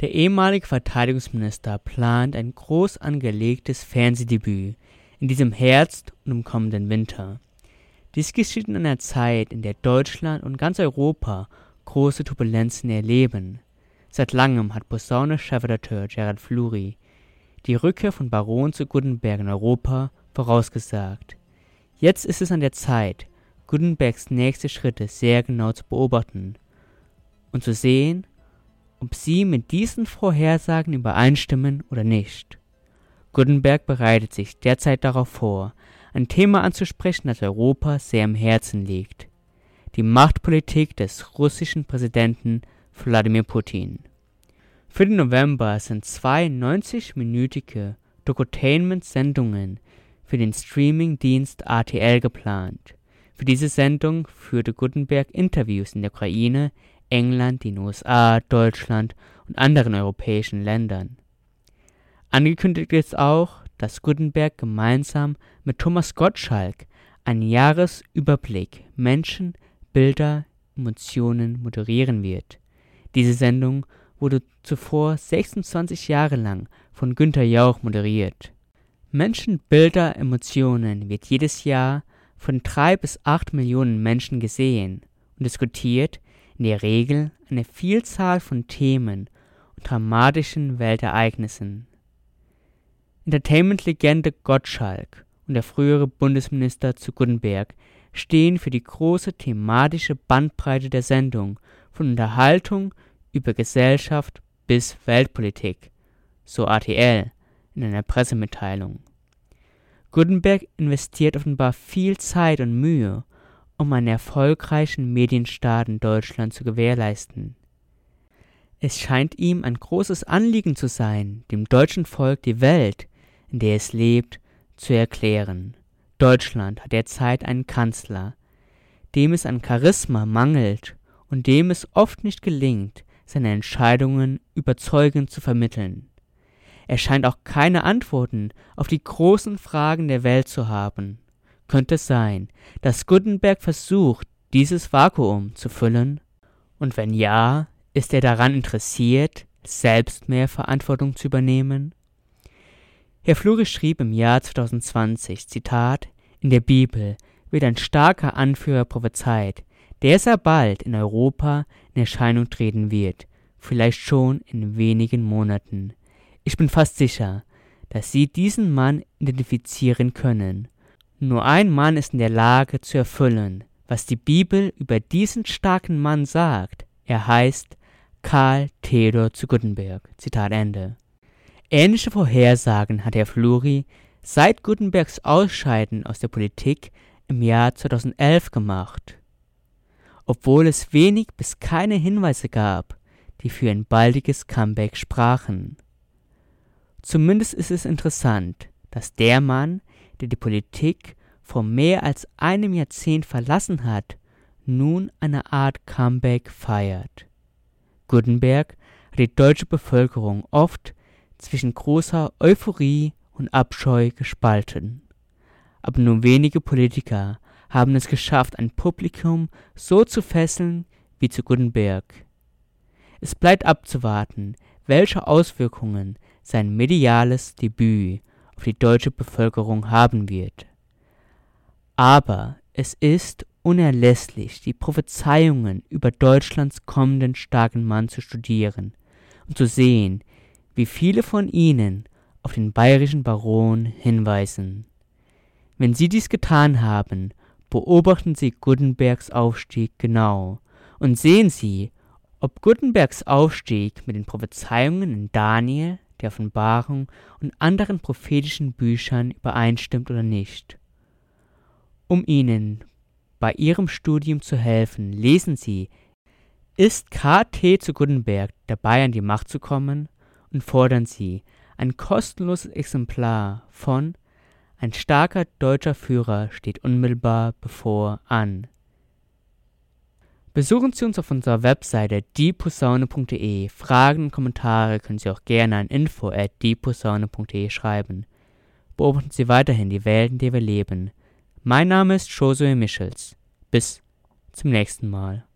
Der ehemalige Verteidigungsminister plant ein groß angelegtes Fernsehdebüt in diesem Herbst und im kommenden Winter. Dies geschieht in einer Zeit, in der Deutschland und ganz Europa große Turbulenzen erleben. Seit langem hat Posaune-Chefredakteur Gerald Fluri die Rückkehr von Baron zu Gutenberg in Europa vorausgesagt. Jetzt ist es an der Zeit, Gutenbergs nächste Schritte sehr genau zu beobachten und zu sehen, ob sie mit diesen Vorhersagen übereinstimmen oder nicht. Gutenberg bereitet sich derzeit darauf vor, ein Thema anzusprechen, das Europa sehr am Herzen liegt: die Machtpolitik des russischen Präsidenten Wladimir Putin. Für den November sind 2 90-minütige Dokutainment-Sendungen für den Streaming-Dienst RTL geplant. Für diese Sendung führte Gutenberg Interviews in der Ukraine, England, den USA, Deutschland und anderen europäischen Ländern. Angekündigt ist auch, dass Gutenberg gemeinsam mit Thomas Gottschalk einen Jahresüberblick Menschen, Bilder, Emotionen moderieren wird. Diese Sendung wurde zuvor 26 Jahre lang von Günther Jauch moderiert. Menschen, Bilder, Emotionen wird jedes Jahr von 3 bis 8 Millionen Menschen gesehen und diskutiert in der Regel eine Vielzahl von Themen und dramatischen Weltereignissen. Entertainment-Legende Gottschalk und der frühere Bundesminister zu Gutenberg stehen für die große thematische Bandbreite der Sendung, von Unterhaltung über Gesellschaft bis Weltpolitik, so RTL in einer Pressemitteilung. Gutenberg investiert offenbar viel Zeit und Mühe, um einen erfolgreichen Medienstart in Deutschland zu gewährleisten. Es scheint ihm ein großes Anliegen zu sein, dem deutschen Volk die Welt, in der es lebt, zu erklären. Deutschland hat derzeit einen Kanzler, dem es an Charisma mangelt und dem es oft nicht gelingt, seine Entscheidungen überzeugend zu vermitteln. Er scheint auch keine Antworten auf die großen Fragen der Welt zu haben. Könnte es sein, dass Gutenberg versucht, dieses Vakuum zu füllen? Und wenn ja, ist er daran interessiert, selbst mehr Verantwortung zu übernehmen? Herr Fluri schrieb im Jahr 2020, Zitat, in der Bibel wird ein starker Anführer prophezeit, der sehr bald in Europa in Erscheinung treten wird, vielleicht schon in wenigen Monaten. Ich bin fast sicher, dass Sie diesen Mann identifizieren können. Nur ein Mann ist in der Lage zu erfüllen, was die Bibel über diesen starken Mann sagt. Er heißt Karl Theodor zu Gutenberg. Zitat Ende. Ähnliche Vorhersagen hat Herr Fluri seit Gutenbergs Ausscheiden aus der Politik im Jahr 2011 gemacht, obwohl es wenig bis keine Hinweise gab, die für ein baldiges Comeback sprachen. Zumindest ist es interessant, dass der Mann, der die Politik vor mehr als einem Jahrzehnt verlassen hat, nun eine Art Comeback feiert. Gutenberg hat die deutsche Bevölkerung oft zwischen großer Euphorie und Abscheu gespalten. Aber nur wenige Politiker haben es geschafft, ein Publikum so zu fesseln wie zu Gutenberg. Es bleibt abzuwarten, welche Auswirkungen sein mediales Debüt auf die deutsche Bevölkerung haben wird. Aber es ist unerlässlich, die Prophezeiungen über Deutschlands kommenden starken Mann zu studieren und zu sehen, wie viele von ihnen auf den bayerischen Baron hinweisen. Wenn Sie dies getan haben, beobachten Sie Gutenbergs Aufstieg genau und sehen Sie, ob Gutenbergs Aufstieg mit den Prophezeiungen in Daniel, der Offenbarung und anderen prophetischen Büchern übereinstimmt oder nicht. Um Ihnen bei Ihrem Studium zu helfen, lesen Sie Ist KT zu Gutenberg dabei, an die Macht zu kommen? Und fordern Sie ein kostenloses Exemplar von Ein starker deutscher Führer steht unmittelbar bevor an. Besuchen Sie uns auf unserer Webseite dieposaune.de. Fragen und Kommentare können Sie auch gerne an info@dieposaune.de schreiben. Beobachten Sie weiterhin die Welt, in der wir leben. Mein Name ist Josue Michels. Bis zum nächsten Mal.